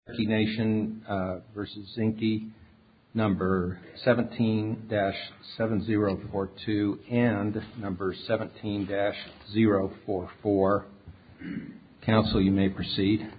Cherokee Nation versus Zinke, number 17-7042 and number 17-044. Counsel, you may proceed.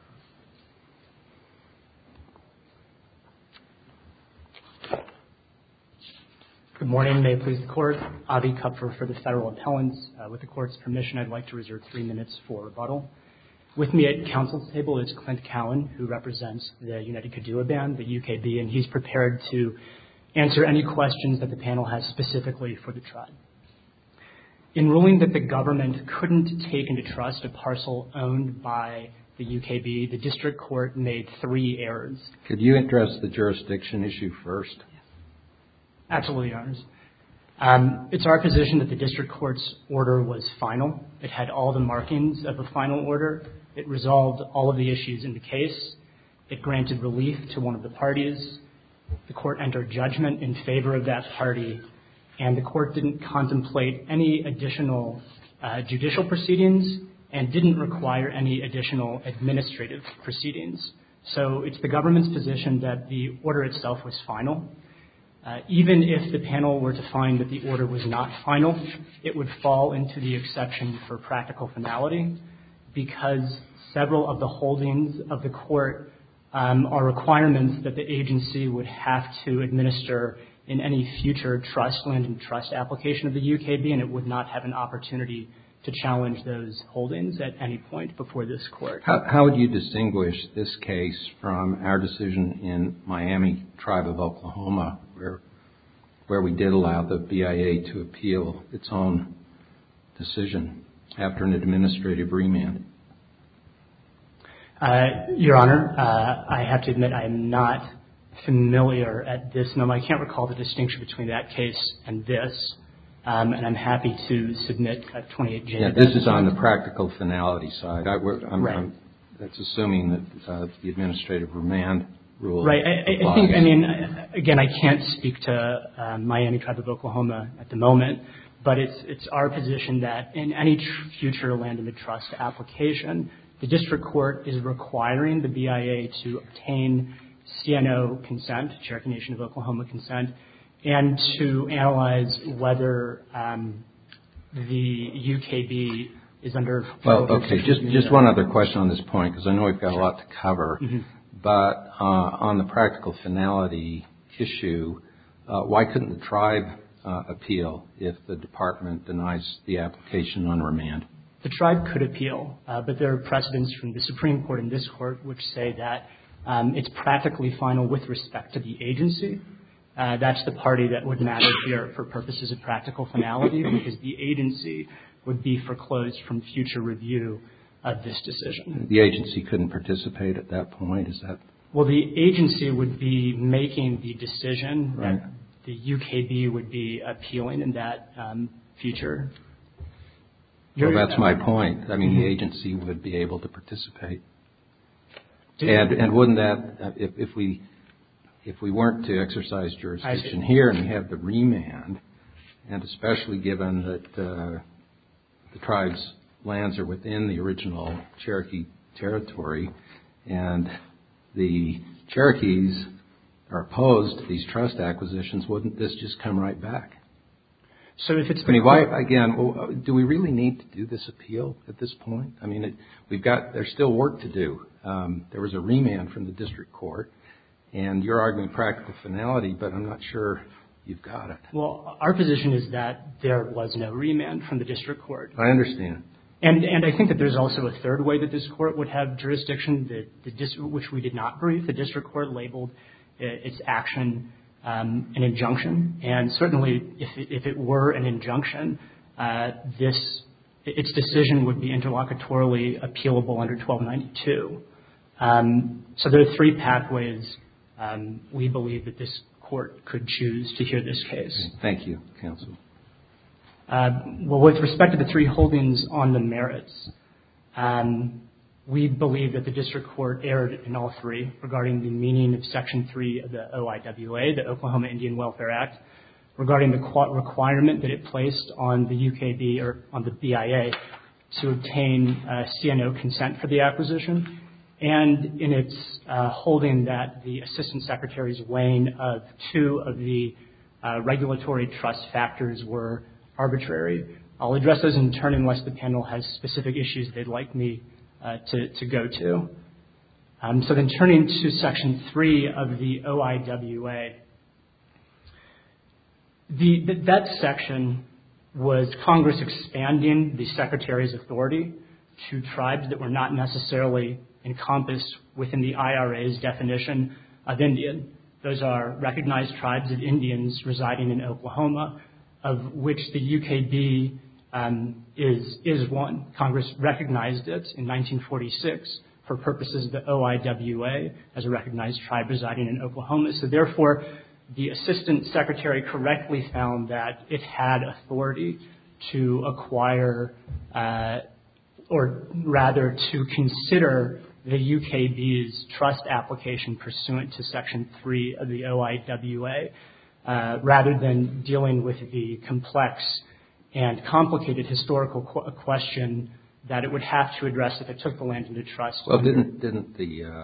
Good morning. May it please the Court. Avi Kupfer for the Federal Appellants. With the Court's permission, I'd like to reserve 3 minutes for rebuttal. With me at counsel's table is Clint Cowan, who represents the United Kadua Band, the UKB, and he's prepared to answer any questions that the panel has specifically for the tribe. In ruling that the government couldn't take into trust a parcel owned by the UKB, the district court made 3 errors. Could you address the jurisdiction issue first? Absolutely, Your Honors. It's our position that the district court's order was final. It had all the markings of a final order. It resolved all of the issues in the case. It granted relief to one of the parties. The court entered judgment in favor of that party, and the court didn't contemplate any additional judicial proceedings and didn't require any additional administrative proceedings. So it's the government's position that the order itself was final. Even if the panel were to find that the order was not final, it would fall into the exception for practical finality because several of the holdings of the court are requirements that the agency would have to administer in any future land and trust application of the UKB, and it would not have an opportunity to challenge those holdings at any point before this court. How would you distinguish this case from our decision in Miami Tribe of Oklahoma, where we did allow the BIA to appeal its own decision after an administrative remand? Your Honor, I have to admit I am not familiar at this moment. I can't recall the distinction between that case and this, and I'm happy to submit a 28J. Yeah, this is on the practical finality side. Right. That's assuming that the administrative remand rule right. applies. Again, I can't speak to Miami Tribe of Oklahoma at the moment, but it's our position that in any future land and trust application, the district court is requiring the BIA to obtain CNO consent, Cherokee Nation of Oklahoma consent, and to analyze whether the UKB is under. Well, okay, just one other question on this point, because I know we've got a lot to cover. Mm-hmm. But on the practical finality issue, why couldn't the tribe appeal if the department denies the application on remand? The tribe could appeal, but there are precedents from the Supreme Court and this court which say that it's practically final with respect to the agency. That's the party that would matter here for purposes of practical finality, because the agency would be foreclosed from future review of this decision. The agency couldn't participate at that point, is that? Well, the agency would be making the decision right. that the UKB would be appealing in that future. Well, that's my point. I mean, the agency would be able to participate. And wouldn't that, if we weren't to exercise jurisdiction here and we have the remand, and especially given that the tribe's lands are within the original Cherokee territory, and the Cherokees are opposed to these trust acquisitions, wouldn't this just come right back? So if it's do we really need to do this appeal at this point? I mean, there's still work to do. There was a remand from the district court, and you're arguing practical finality, but I'm not sure you've got it. Well, our position is that there was no remand from the district court. I understand. And I think that there's also a third way that this court would have jurisdiction, which we did not brief. The district court labeled its action an injunction, and certainly if it were an injunction, its decision would be interlocutorily appealable under 1292. So there are 3 pathways we believe that this court could choose to hear this case. Thank you, counsel. Well, with respect to the 3 holdings on the merits, we believe that the district court erred in all 3 regarding the meaning of Section 3 of the OIWA, the Oklahoma Indian Welfare Act, regarding the requirement that it placed on the UKB or on the BIA to obtain CNO consent for the acquisition, and in its holding that the Assistant Secretary's weighing of two of the regulatory trust factors were arbitrary. I'll address those in turn unless the panel has specific issues they'd like me to go to. So then turning to Section 3 of the OIWA, that section was Congress expanding the Secretary's authority to tribes that were not necessarily encompassed within the IRA's definition of Indian. Those are recognized tribes of Indians residing in Oklahoma, of which the UKB is one. Congress recognized it in 1946 for purposes of the OIWA as a recognized tribe residing in Oklahoma. So therefore, the Assistant Secretary correctly found that it had authority to acquire, or rather to consider the UKB's trust application pursuant to Section 3 of the OIWA, rather than dealing with the complex and complicated historical question that it would have to address if it took the land into trust. Well, doesn't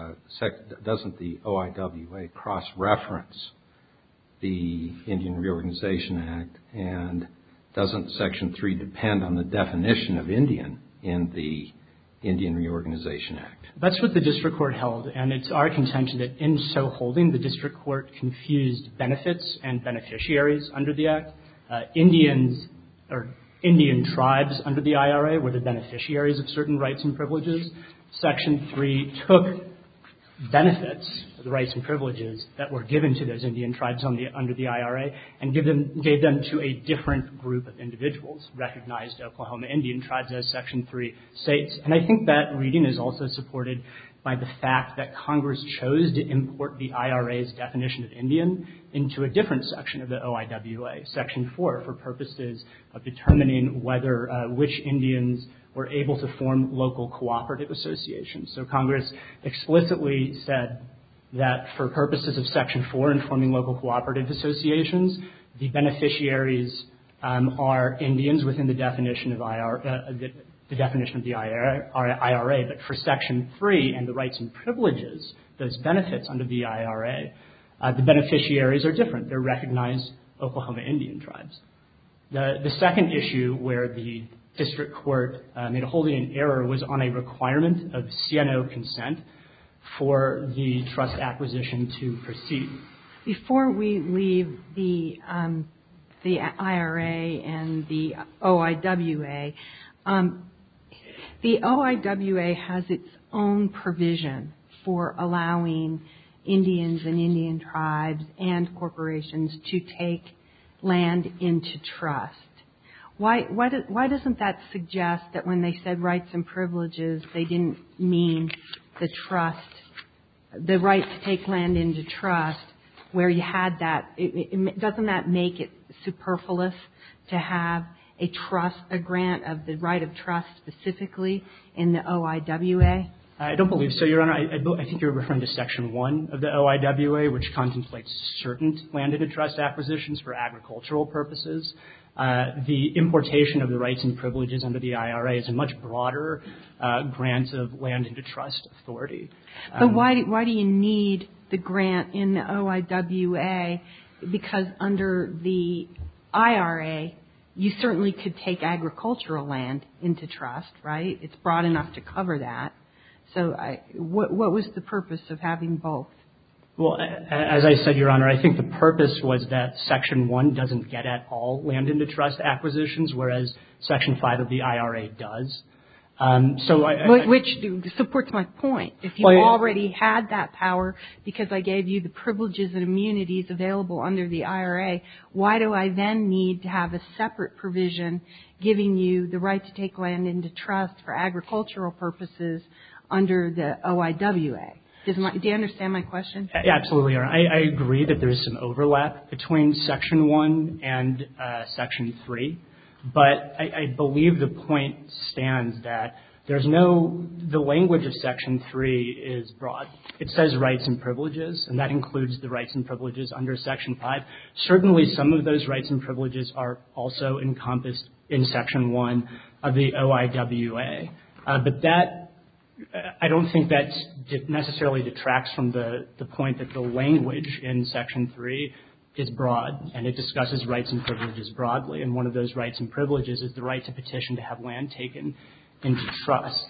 the OIWA cross-reference the Indian Reorganization Act, and doesn't Section 3 depend on the definition of Indian in the Indian Reorganization Act? That's what the district court held, and it's our contention that in so holding, the district court confused benefits and beneficiaries under the Act. Indians or Indian tribes under the IRA were the beneficiaries of certain rights and privileges. Section 3 took benefits, the rights and privileges that were given to those Indian tribes under the IRA and gave them to a different group of individuals, recognized Oklahoma Indian tribes, as Section 3 states. And I think that reading is also supported by the fact that Congress chose to import the IRA's definition of Indian into a different section of the OIWA, Section 4, for purposes of determining whether which Indians were able to form local cooperative associations. So Congress explicitly said that for purposes of Section 4 in forming local cooperative associations, the beneficiaries are Indians within the definition of the definition of the IRA. But for Section 3 and the rights and privileges, those benefits under the IRA, the beneficiaries are different. They're recognized Oklahoma Indian tribes. The second issue where the district court made a holding in error was on a requirement of CNO consent for the trust acquisition to proceed. Before we leave the IRA and the OIWA, the OIWA has its own provision for allowing Indians and Indian tribes and corporations to take land into trust. Why doesn't that suggest that when they said rights and privileges, they didn't mean the trust, the right to take land into trust, where you had that? Doesn't that make it superfluous to have a grant of the right of trust specifically in the OIWA? I don't believe so, Your Honor. I think you're referring to Section 1 of the OIWA, which contemplates certain land into trust acquisitions for agricultural purposes. The importation of the rights and privileges under the IRA is a much broader grant of land into trust authority. But why do you need the grant in the OIWA? Because under the IRA, you certainly could take agricultural land into trust, right? It's broad enough to cover that. So what was the purpose of having both? Well, as I said, Your Honor, I think the purpose was that Section 1 doesn't get at all land into trust acquisitions, whereas Section 5 of the IRA does. Which supports my point. If you already had that power because I gave you the privileges and immunities available under the IRA, why do I then need to have a separate provision giving you the right to take land into trust for agricultural purposes under the OIWA? Do you understand my question? Yeah, absolutely, Your Honor. I agree that there's some overlap between Section 1 and Section 3. But I believe the point stands that the language of Section 3 is broad. It says rights and privileges, and that includes the rights and privileges under Section 5. Certainly some of those rights and privileges are also encompassed in Section 1 of the OIWA. But that I don't think that necessarily detracts from the point that the language in Section 3 is broad, and it discusses rights and privileges broadly. And one of those rights and privileges is the right to petition to have land taken into trust.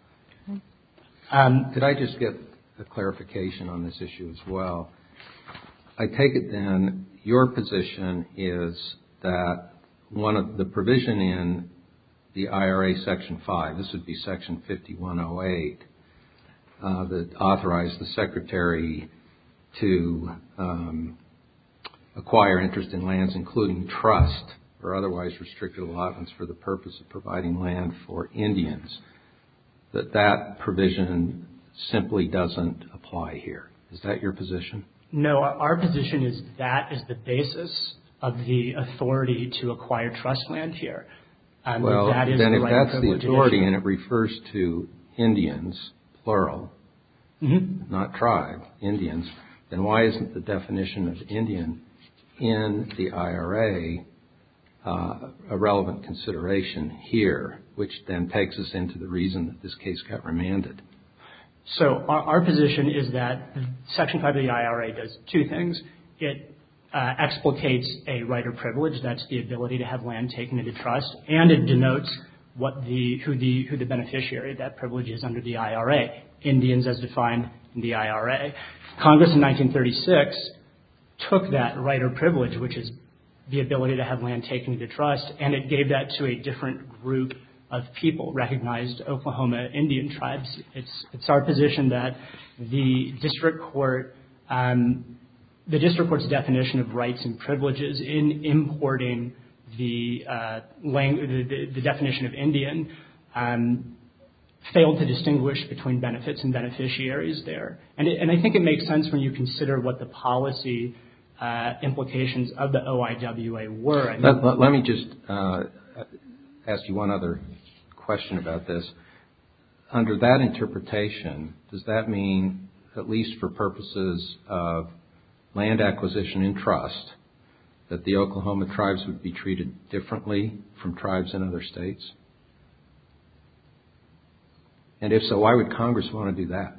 Could I just get a clarification on this issue as well? I take it then your position is that one of the provision in the IRA Section 5, this would be Section 5108, that authorized the Secretary to acquire interest in lands, including trust or otherwise restricted allotments for the purpose of providing land for Indians, that provision simply doesn't apply here. Is that your position? No, our position is that is the basis of the authority to acquire trust land here. Well, then if that's the authority and it refers to Indians, plural, not tribe, Indians, then why isn't the definition of Indian in the IRA a relevant consideration here, which then takes us into the reason that this case got remanded? So our position is that Section 5 of the IRA does two things. It explicates a right or privilege, that's the ability to have land taken into trust, and it denotes who the beneficiary of that privilege is under the IRA, Indians as defined in the IRA. Congress in 1936 took that right or privilege, which is the ability to have land taken into trust, and it gave that to a different group of people, recognized Oklahoma Indian tribes. It's our position that the district court's definition of rights and privileges in importing the definition of Indian failed to distinguish between benefits and beneficiaries there. And I think it makes sense when you consider what the policy implications of the OIWA were. Let me just ask you one other question about this. Under that interpretation, does that mean, at least for purposes of land acquisition in trust, that the Oklahoma tribes would be treated differently from tribes in other states? And if so, why would Congress want to do that?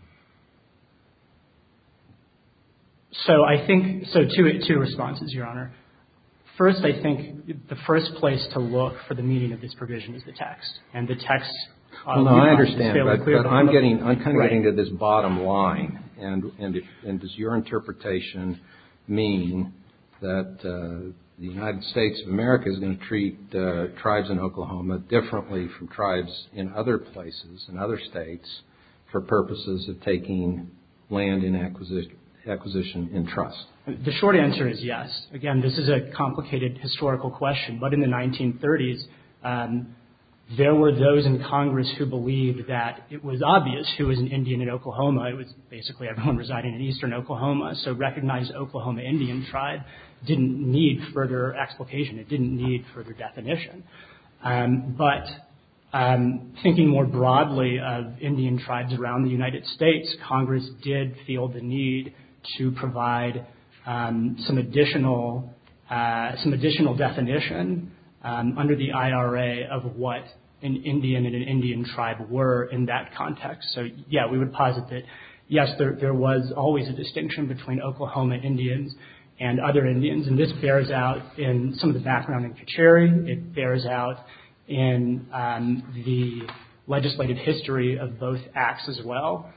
So I think, two responses, Your Honor. First, I think the first place to look for the meaning of this provision is the text. And the text... Well, no, I understand, but I'm kind of getting to this bottom line. And does your interpretation mean that the United States of America is going to treat tribes in Oklahoma differently from tribes in other places, in other states, for purposes of taking land in acquisition in trust? The short answer is yes. Again, this is a complicated historical question, but in the 1930s, there were those in Congress who believed that it was obvious who was an Indian in Oklahoma. It was basically everyone residing in eastern Oklahoma. So recognized Oklahoma Indian tribe didn't need further explication. It didn't need further definition. But thinking more broadly of Indian tribes around the United States, Congress did feel the need to provide some additional definition under the IRA of what an Indian and an Indian tribe were in that context. So, yeah, we would posit that, yes, there was always a distinction between Oklahoma Indians and other Indians, and this bears out in some of the background in Kacheri. It bears out in the legislative history of both acts as well.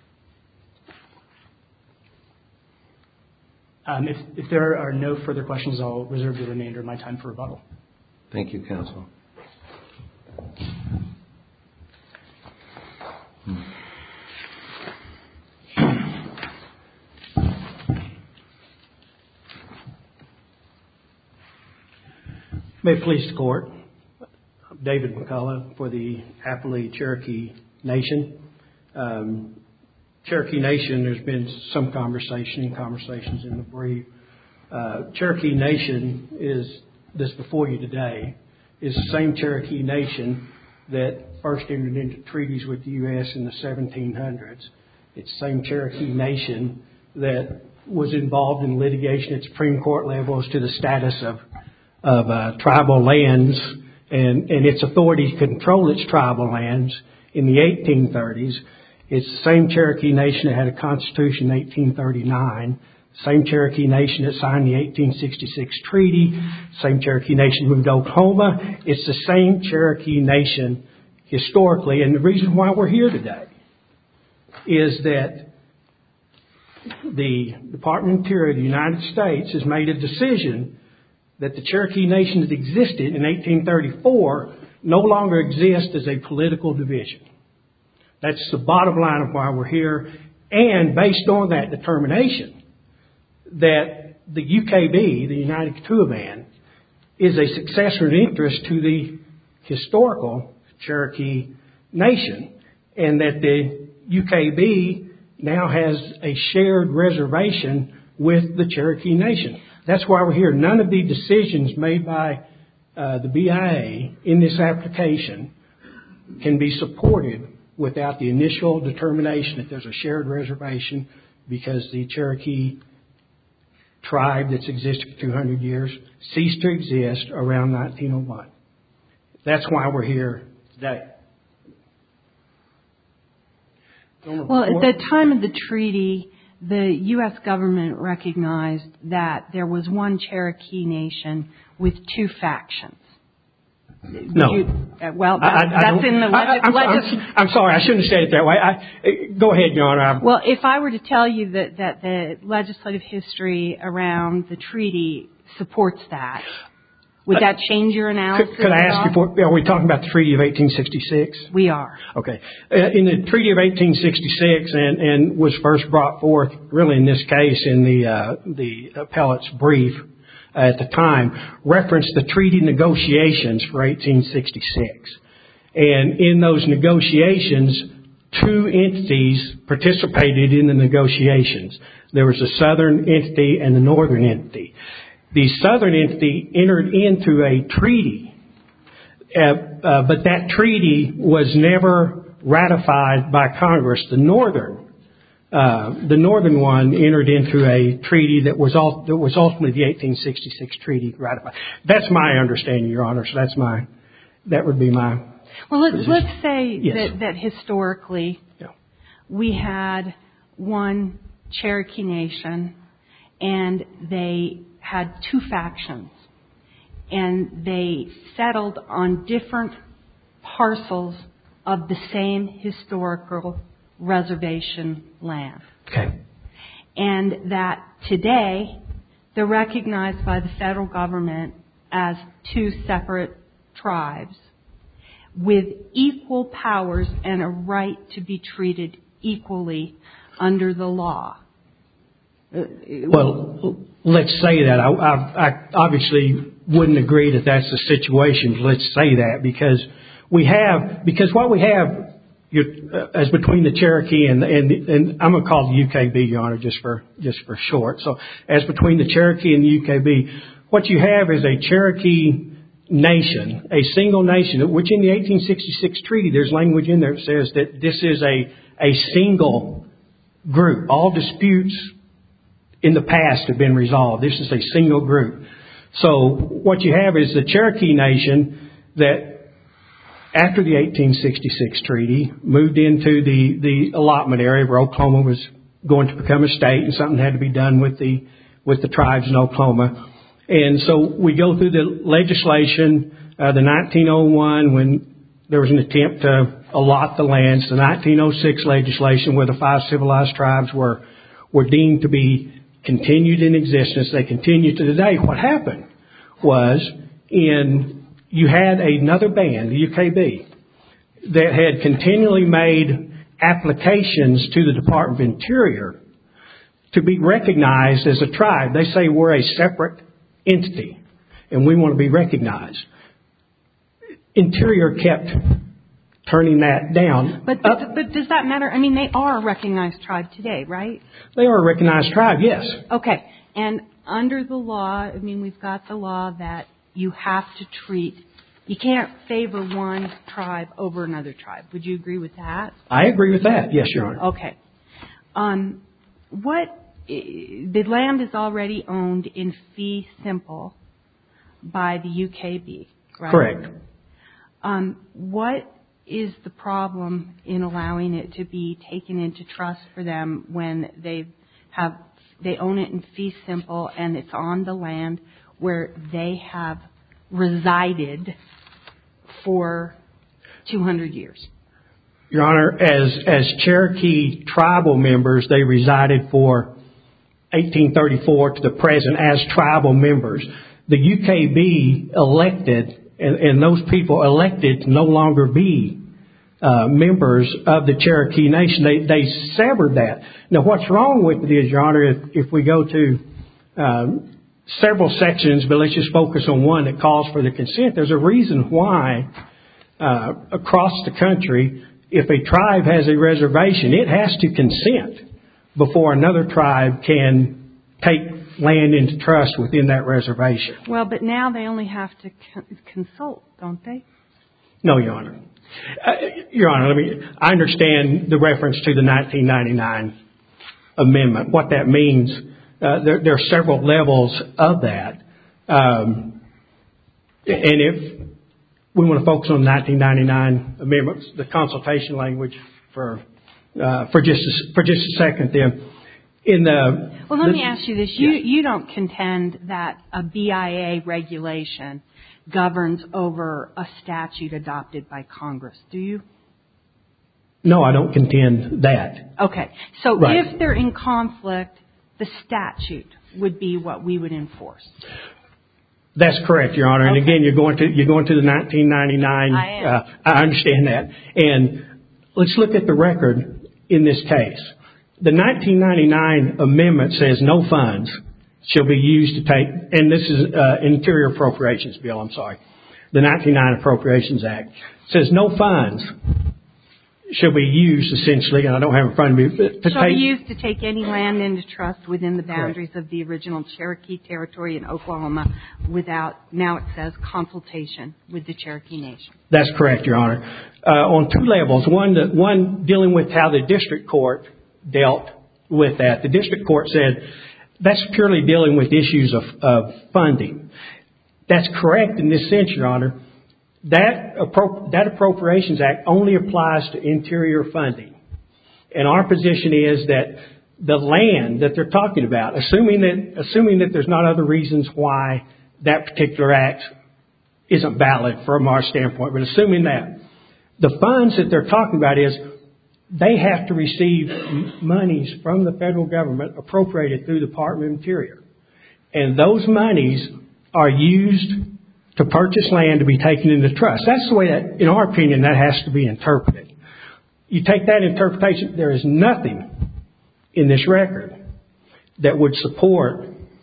If there are no further questions, I'll reserve the remainder of my time for rebuttal. Thank you, counsel. May it please the court. I'm David McCullough for the Appalachia Cherokee Nation. Cherokee Nation, there's been some conversations in the brief. Cherokee Nation is this before you today, is the same Cherokee Nation that first entered into treaties with the U.S. in the 1700s. It's the same Cherokee Nation that was involved in litigation at Supreme Court level as to the status of tribal lands and its authority to control its tribal lands in the 1830s. It's the same Cherokee Nation that had a constitution in 1839. Same Cherokee Nation that signed the 1866 treaty. Same Cherokee Nation moved to Oklahoma. It's the same Cherokee Nation historically. And the reason why we're here today is that the Department of Interior of the United States has made a decision that the Cherokee Nation that existed in 1834 no longer exists as a political division. That's the bottom line of why we're here. And based on that determination, that the UKB, the United Kituwa Band, is a successor in interest to the historical Cherokee Nation, and that the UKB now has a shared reservation with the Cherokee Nation. That's why we're here. None of the decisions made by the BIA in this application can be supported without the initial determination that there's a shared reservation, because the Cherokee tribe that's existed for 200 years ceased to exist around 1901. That's why we're here today. Well, at the time of the treaty, the U.S. government recognized that there was one Cherokee Nation with two factions. No. That's in the legislation. I'm sorry, I shouldn't have said it that way. Go ahead, Your Honor. Well, if I were to tell you that the legislative history around the treaty supports that, would that change your analysis? Could I ask you, are we talking about the Treaty of 1866? We are. Okay. In the Treaty of 1866, and was first brought forth, really in this case, in the appellate's brief at the time, referenced the treaty negotiations for 1866. And in those negotiations, two entities participated in the negotiations. There was a southern entity and a northern entity. The southern entity entered into a treaty, but that treaty was never ratified by Congress. The northern one entered into a treaty that was ultimately the 1866 treaty ratified. That's my understanding, Your Honor. So that would be my. Well, let's say yes. that historically we had one Cherokee Nation, and they had two factions, and they settled on different parcels of the same historical reservation land. Okay. And that today they're recognized by the federal government as two separate tribes with equal powers and a right to be treated equally under the law. Well, let's say that. I obviously wouldn't agree that that's the situation. Let's say that because what we have as between the Cherokee and I'm going to call the UKB, Your Honor, just for short. So as between the Cherokee and the UKB, what you have is a Cherokee nation, a single nation, which in the 1866 treaty, there's language in there that says that this is a single group. All disputes in the past have been resolved. This is a single group. So what you have is the Cherokee Nation that after the 1866 treaty moved into the allotment area where Oklahoma was going to become a state, and something had to be done with the tribes in Oklahoma. And so we go through the legislation, the 1901 when there was an attempt to allot the lands, the 1906 legislation where the 5 civilized tribes were deemed to be continued in existence. They continue to today. What happened was you had another band, the UKB, that had continually made applications to the Department of Interior to be recognized as a tribe. They say we're a separate entity and we want to be recognized. Interior kept turning that down. But does that matter? I mean, they are a recognized tribe today, right? They are a recognized tribe, yes. Okay. And under the law, I mean, we've got the law that you have to you can't favor one tribe over another tribe. Would you agree with that? I agree with that, yes, Your Honor. Okay. The land is already owned in fee simple by the UKB, right? Correct. What is the problem in allowing it to be taken into trust for them when they own it in fee simple and it's on the land where they have resided for 200 years? Your Honor, as Cherokee tribal members, they resided for 1834 to the present as tribal members. The UKB elected, and those people elected to no longer be members of the Cherokee Nation. They severed that. Now, what's wrong with it is, Your Honor, if we go to several sections, but let's just focus on one that calls for the consent. There's a reason why across the country, if a tribe has a reservation, it has to consent before another tribe can take land into trust within that reservation. Well, but now they only have to consult, don't they? No, Your Honor. Your Honor, I understand the reference to the 1999 amendment. What that means, there are several levels of that. And if we want to focus on the 1999 amendments, the consultation language for just a second then. Well, let me ask you this. You don't contend that a BIA regulation governs over a statute adopted by Congress, do you? No, I don't contend that. Okay. So right. If they're in conflict, the statute would be what we would enforce. That's correct, Your Honor. Okay. And again, you're going to the 1999. I am. I understand that. And let's look at the record in this case. The 1999 amendment says no funds shall be used to take, and this is Interior Appropriations Bill, I'm sorry. The 1999 Appropriations Act says no funds shall be used essentially, and I don't have it in front of me. Shall be used to take any land into trust within the boundaries of the original Cherokee territory in Oklahoma without, now it says, consultation with the Cherokee Nation. That's correct, Your Honor. On two levels. One dealing with how the district court dealt with that. The district court said that's purely dealing with issues of funding. That's correct in this sense, Your Honor. That Appropriations Act only applies to interior funding. And our position is that the land that they're talking about, assuming that there's not other reasons why that particular act isn't valid from our standpoint, but assuming that, the funds that they're talking about is they have to receive monies from the federal government appropriated through the Department of Interior. And those monies are used to purchase land to be taken into trust. That's the way that, in our opinion, that has to be interpreted. You take that interpretation, there is nothing in this record that would support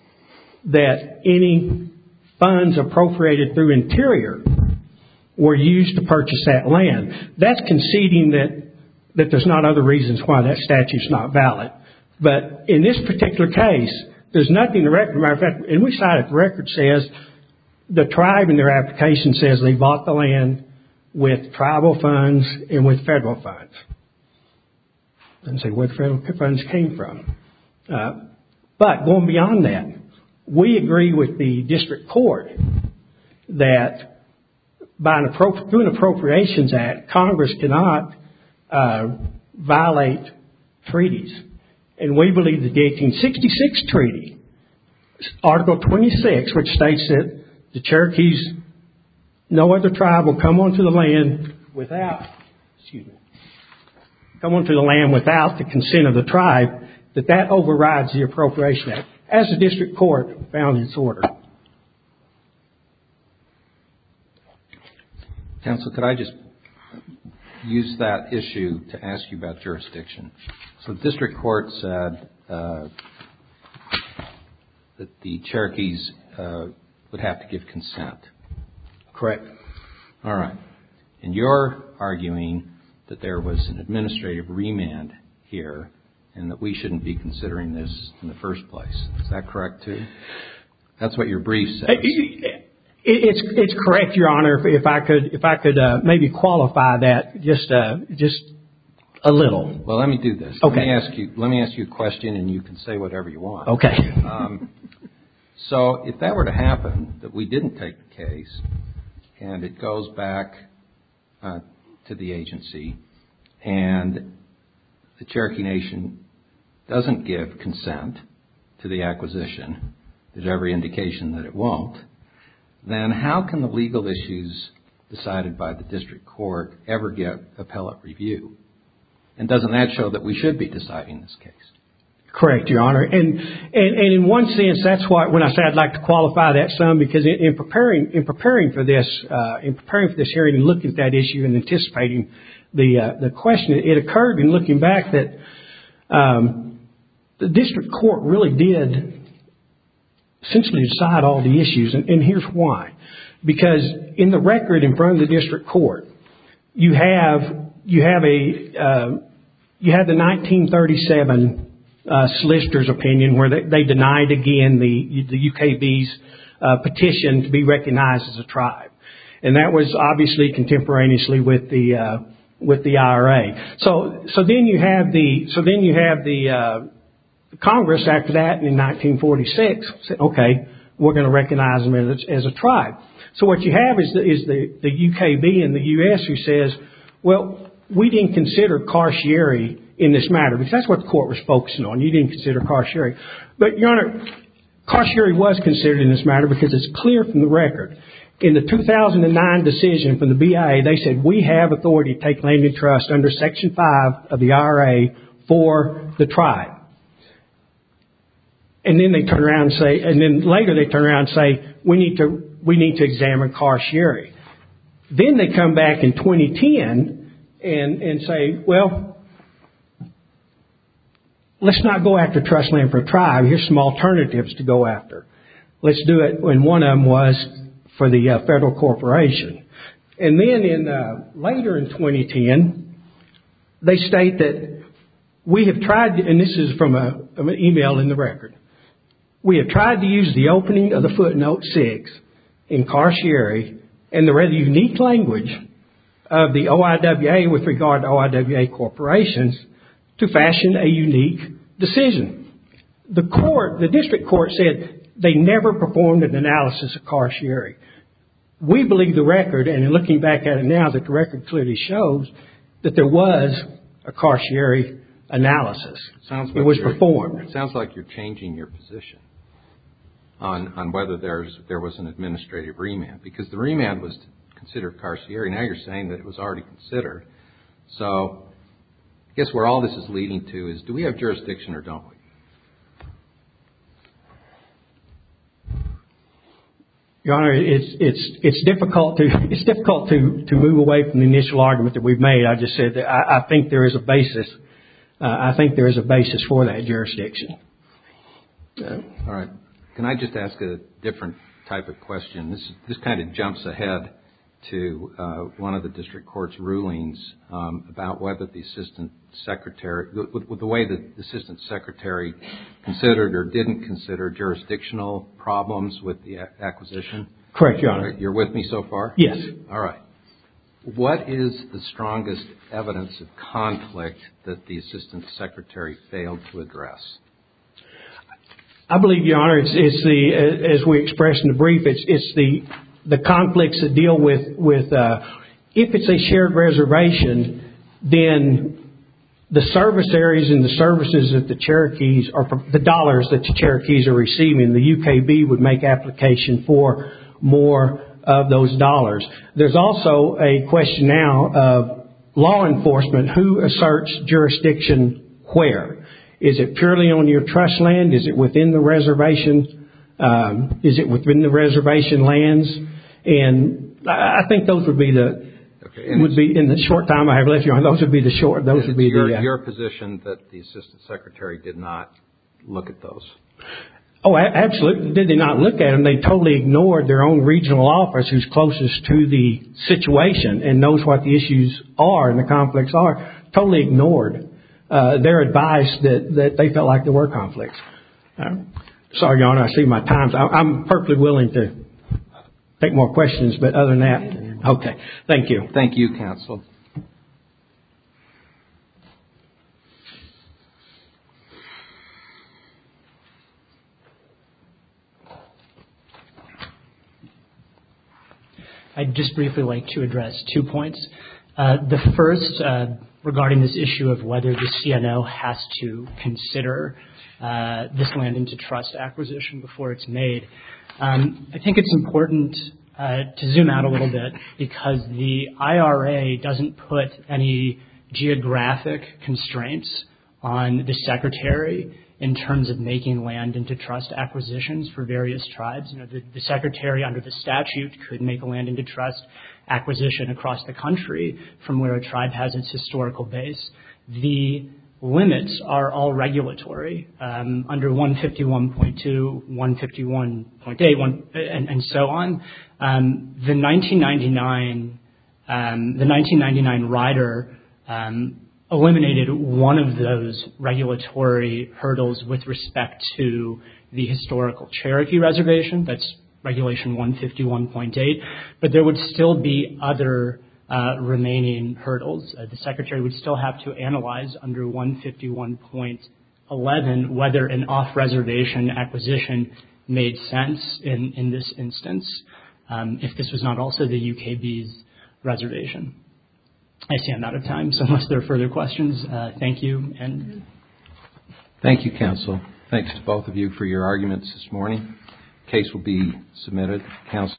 that any funds appropriated through Interior were used to purchase that land. That's conceding that there's not other reasons why that statute's not valid. But in this particular case, there's nothing in the record. Matter of fact, and we cited the record says the tribe in their application says they bought the land with tribal funds and with federal funds. Doesn't say where the federal funds came from. But going beyond that, we agree with the district court that through an Appropriations Act, Congress cannot violate treaties. And we believe that the 1866 treaty, Article 26, which states that the Cherokees, no other tribe will come onto the land without the consent of the tribe, that overrides the Appropriation Act, as the district court found in its order. Counsel, could I just use that issue to ask you about jurisdiction? So the district court said that the Cherokees would have to give consent. Correct. All right. And you're arguing that there was an administrative remand here and that we shouldn't be considering this in the first place. Is that correct, too? That's what your brief says. It's correct, Your Honor. If I could maybe qualify that just a little. Well, let me do this. Okay. Let me ask you a question, and you can say whatever you want. Okay. So if that were to happen, that we didn't take the case, and it goes back to the agency and the Cherokee Nation doesn't give consent to the acquisition, there's every indication that it won't, then how can the legal issues decided by the district court ever get appellate review? And doesn't that show that we should be deciding this case? Correct, Your Honor. And in one sense, that's why when I say I'd like to qualify that some, because in preparing for this hearing and looking at that issue and anticipating the question, it occurred in looking back that the district court really did essentially decide all the issues, and here's why. Because in the record in front of the district court, you have the 1937 solicitor's opinion where they denied again the UKB's petition to be recognized as a tribe, and that was obviously contemporaneously with the IRA. So then you have the Congress after that in 1946 said, okay, we're going to recognize them as a tribe. So what you have is the UKB and the U.S. who says, well, we didn't consider Carcieri in this matter, because that's what the court was focusing on. You didn't consider Carcieri. But, Your Honor, Carcieri was considered in this matter because it's clear from the record. In the 2009 decision from the BIA, they said, we have authority to take land in trust under Section 5 of the IRA for the tribe. And then they turn around and say, and then later they turn around and say, we need to examine Carcieri. Then they come back in 2010 and say, well, let's not go after trust land for a tribe. Here's some alternatives to go after. Let's do it. And one of them was for the federal corporation. And then later in 2010, they state that we have tried, and this is from an email in the record, we have tried to use the opening of the footnote 6 in Carcieri and the rather unique language of the OIWA with regard to OIWA corporations to fashion a unique decision. The district court said they never performed an analysis of Carcieri. We believe the record, and in looking back at it now, that the record clearly shows that there was a Carcieri analysis. It was performed. It sounds like you're changing your position on whether there was an administrative remand, because the remand was to consider Carcieri. Now you're saying that it was already considered. So I guess where all this is leading to is, do we have jurisdiction or don't we? Your Honor, it's difficult to move away from the initial argument that we've made. I just said that I think there is a basis. I think there is a basis for that jurisdiction. All right. Can I just ask a different type of question? This kind of jumps ahead to one of the district court's rulings about whether the assistant secretary, with the way that the assistant secretary considered or didn't consider jurisdictional problems with the acquisition. Correct, Your Honor. You're with me so far? Yes. All right. What is the strongest evidence of conflict that the assistant secretary failed to address? I believe, Your Honor, it's as we expressed in the brief, it's the conflicts that deal with if it's a shared reservation, then the service areas and the services that the Cherokees or the dollars that the Cherokees are receiving, the UKB would make application for more of those dollars. There's also a question now of law enforcement. Who asserts jurisdiction where? Is it purely on your trust land? Is it within the reservation? Is it within the reservation lands? And I think those would be in the short time I have left, Your Honor, those would be your position that the assistant secretary did not look at those. Oh, absolutely. Did they not look at them? They totally ignored their own regional office who's closest to the situation and knows what the issues are and the conflicts are. Totally ignored their advice that they felt like there were conflicts. Sorry, Your Honor, I see my time's. I'm perfectly willing to take more questions, but other than that, okay. Thank you. Thank you, counsel. I'd just briefly like to address 2 points. The first, regarding this issue of whether the CNO has to consider this land into trust acquisition before it's made. I think it's important to zoom out a little bit because the IRA doesn't put any geographic constraints on the Secretary in terms of making land into trust acquisitions for various tribes. You know, the Secretary under the statute could make a land into trust acquisition across the country from where a tribe has its historical base. The limits are all regulatory under 151.2, 151.8, and so on. The 1999 rider eliminated one of those regulatory hurdles with respect to the historical Cherokee Reservation. That's Regulation 151.8. But there would still be other remaining hurdles. The Secretary would still have to analyze under 151.11 whether an off-reservation acquisition made sense in this instance, if this was not also the UKB's reservation. I see I'm out of time, so unless there are further questions, thank you. And thank you, counsel. Thanks to both of you for your arguments this morning. Case will be submitted. Counsel.